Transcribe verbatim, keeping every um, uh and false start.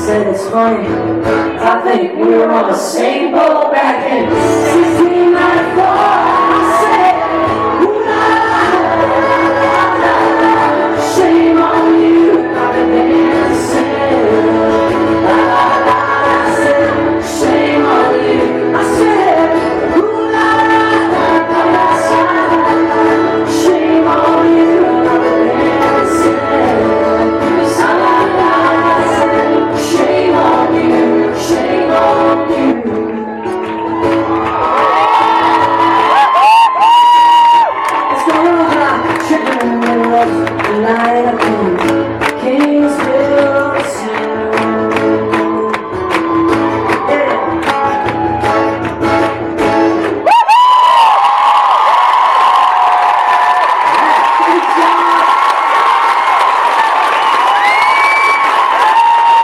said it's funny, I think we were on the same boat back in sixteen ninety-four. I said, ooh la la la la, shame on you, I've been dancing. La la la, I said, shame on you. I said, ooh la la la la, shame on you, I've been dancing. La la la, I said, shame on you, shame on you. It's gonna rock, chicken and light up in Kingsville soon. Yeah. Good job.